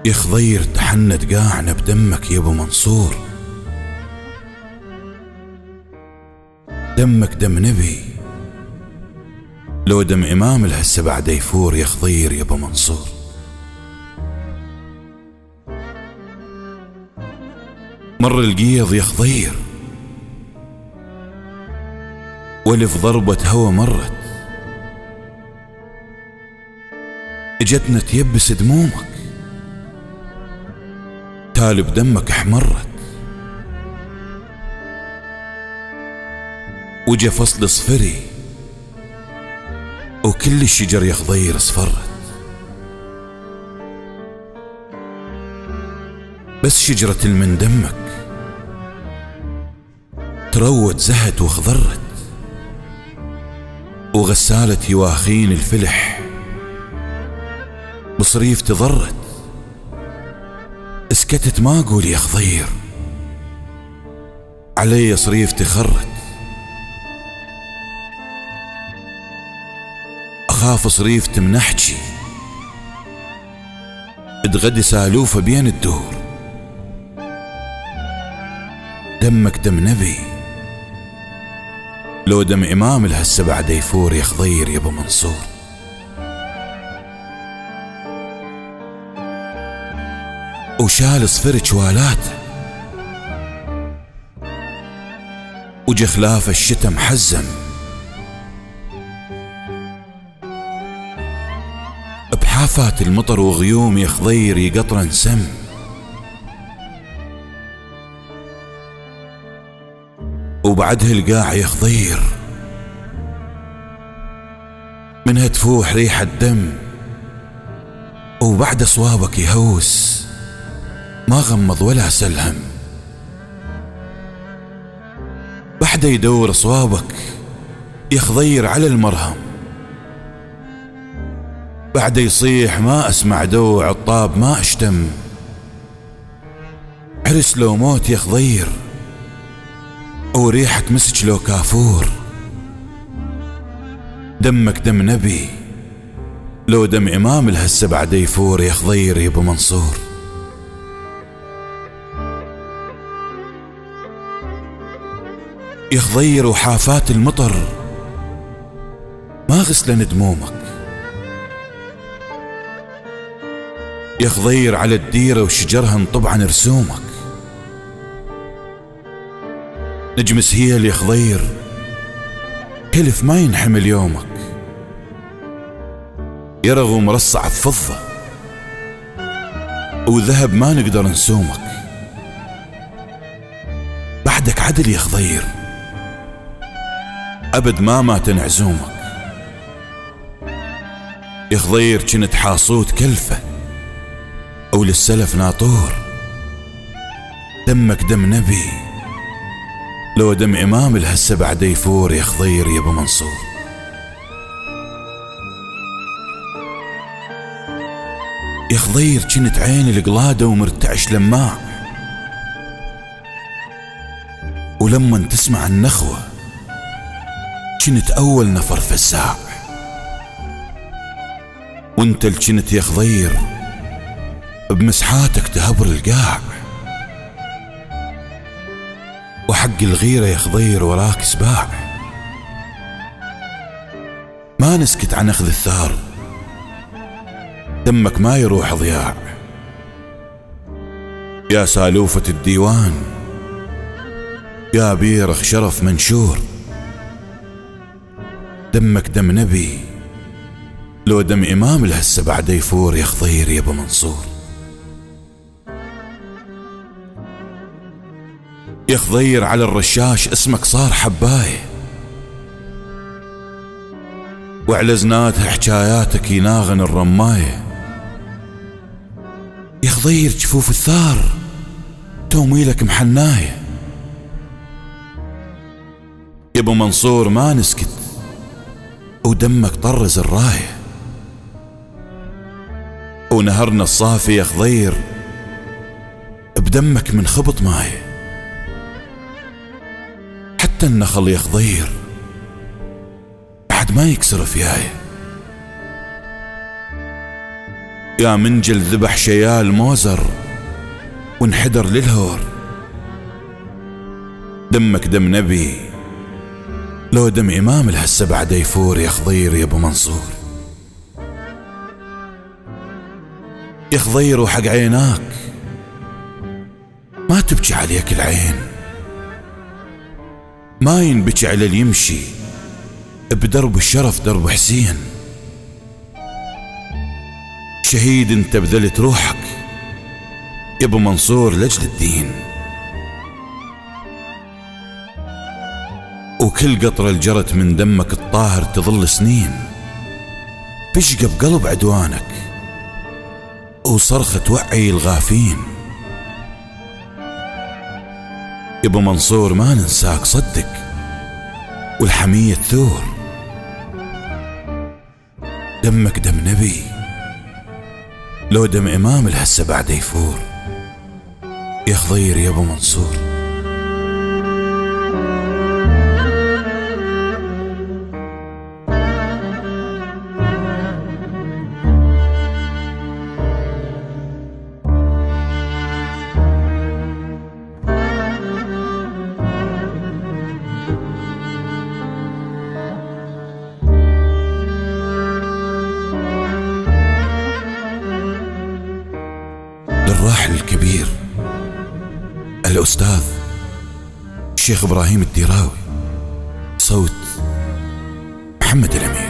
يا خضير تحنت قاعنا بدمك يا ابو منصور، دمك دم نبي، لو دم امام الهسه بعد يفور يا خضير يا ابو منصور. مر القيض يا خضير والف ضربة هوا مرت، اجتنا تيبس دمومك تالب دمك احمرت، وجا فصل صفري وكل الشجر يا خضير اصفرت، بس شجرة من دمك تروت زهت وخضرت، وغسالة يواخين الفلح بصريف تضرت، اسكتت ما اقول يا خضير علي صريف تخرت، اخاف صريف تمنحجي تغدي سالوفة بين الدور، دمك دم نبي، لو دم امام الهسه بعد يفور يا خضير يا ابو منصور. وشال صفر شوالاته وجا خلاف الشتا محزم، بحافات المطر وغيوم يا خضير يقطرن سم، وبعدها القاع يا خضير منها تفوح ريحة دم، وبعد صوابك يهوس ما غمض ولا سلهم، بعد يدور صوابك يا خضير على المرهم، بعد يصيح ما اسمع دوع الطاب ما اشتم، عرس لو موت يا خضير وريحة مسج لو كافور، دمك دم نبي، لو دم امام الهسه بعد يفور يا خضير يا ابو منصور. يا خضير وحافات المطر ما غسلن دمومك، يا خضير على الديرة وشجرها طبعا رسومك، نجم سهيل يا خضير كلف ما ينحمل يومك، يرغو مرصع بفضة وذهب ما نقدر نسومك، بعدك عدل يا خضير أبد ما مات نعزومك، يا خضير كنت حاصوت كلفة أو للسلف ناطور، دمك دم نبي، لو دم امام الهسه بعد يفور يا خضير يا ابو منصور. يا خضير كنت عيني القلادة ومرتعش لماع، ولما تسمع النخوة كنت اول نفر فزاع، وانت اللي كنت يا خضير بمسحاتك تهبر القاع، وحق الغيرة يا خضير وراك سباع، ما نسكت عن اخذ الثار، دمك ما يروح ضياع، يا سالوفة الديوان يا بيرخ شرف منشور، دمك دم نبي، لو دم امام الهسه بعد يفور يا خضير يا ابو منصور. يا خضير على الرشاش اسمك صار حباية، وعلى زناتها حكاياتك يناغن الرماية، يا خضير جفوف الثار توميلك محناية، يا ابو منصور ما نسكت ودمك طرز الراية، ونهرنا الصافي يا خضير بدمك من خبط مايه، حتى النخل يا خضير بعد ما يكسر فياي، يا منجل ذبح شيال موزر وانحدر للهور. دمك دم نبي لو دم إمام الهسه بعد يفور يا خضير يا أبو منصور. يا خضير وحق عيناك ما تبكي عليك العين، ما ينبكي على اللي يمشي بدرب الشرف درب حسين. شهيد انت بذلت روحك يا ابو منصور لاجل الدين، وكل قطرة الجرت من دمك الطاهر تظل سنين بشقى بقلب عدوانك وصرخة توعي الغافين. يا ابو منصور ما ننساك صدق والحمية ثور. دمك دم نبي لو دم إمام الهسه بعد يفور يا خضير يا ابو منصور. للراحل الكبير الأستاذ الشيخ إبراهيم الديراوي، صوت محمد الأمير.